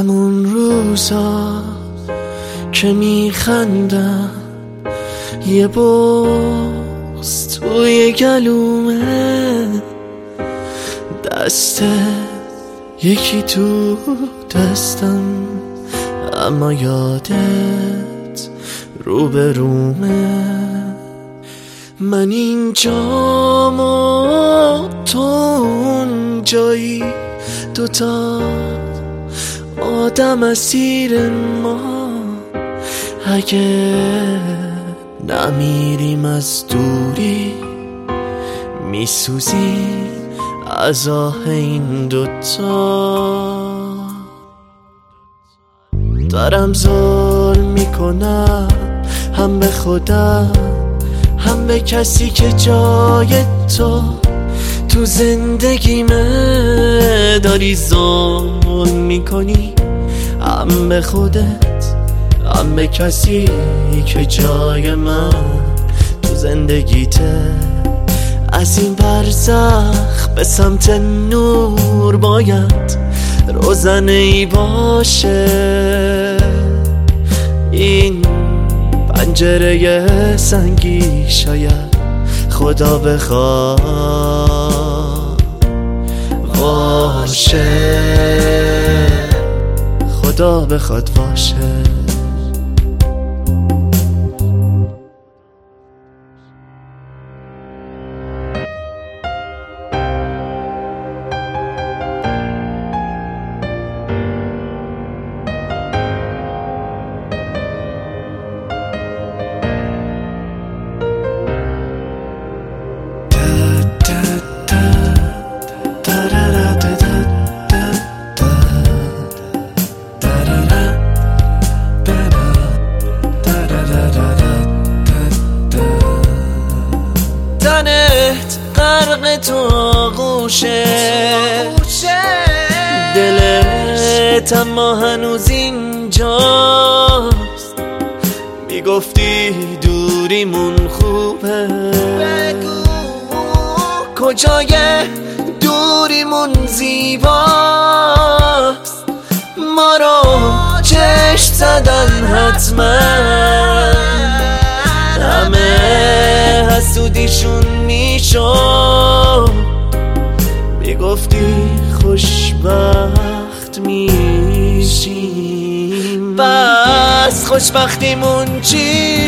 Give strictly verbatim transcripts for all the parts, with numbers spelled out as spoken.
همون روزا که میخندم یه بغض توی گلومه، دسته یکی تو دستم اما یادت رو به رومه. من اینجام و تو اون جایی، دوتا آدم اسیر ما. اگه نمیریم از دوری میسوزی از آه این دوتا. دارم ظلم میکنم هم به خودم هم به کسی که جای تو تو زندگیمه. داری ظلم میکنی هم به خودت هم به کسی که جای من تو زندگیته. از این برزخ به سمت نور باید روزنه ای باشه. این پنجره سنگی شاید خدا بخواد باشه، خدا بخواد باشه. تنت غرق تو آغوشه، دلت اما هنوز اینجاست. میگفتی دوریمون خوبه، بگو کجای دوریمون زیباست. ما رو چشم زدن حتما، همه حسودیشون میشد. میگفتی خوشبخت میشیم، بس خوشبختیمون چی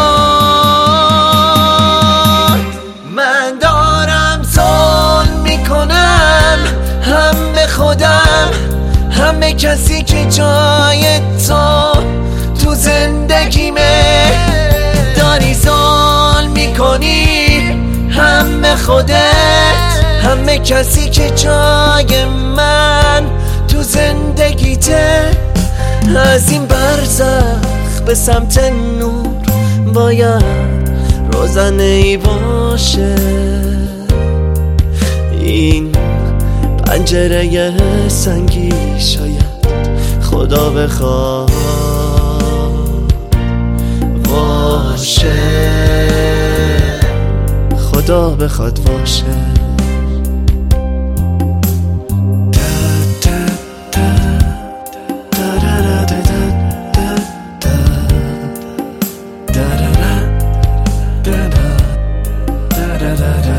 شد؟ من دارم ظلم میکنم هم به خودم هم به کسی که جای تو تو زندگیمه. داری ظلم میکنی هم به خودت هم به کسی که جای من تو زندگیته. از این برزخ به سمت نور باید روزنه ای باشه. این پنجره سنگی شاید خدا بخواد باشه، خدا بخواد باشه. Da da da da da da da da da da.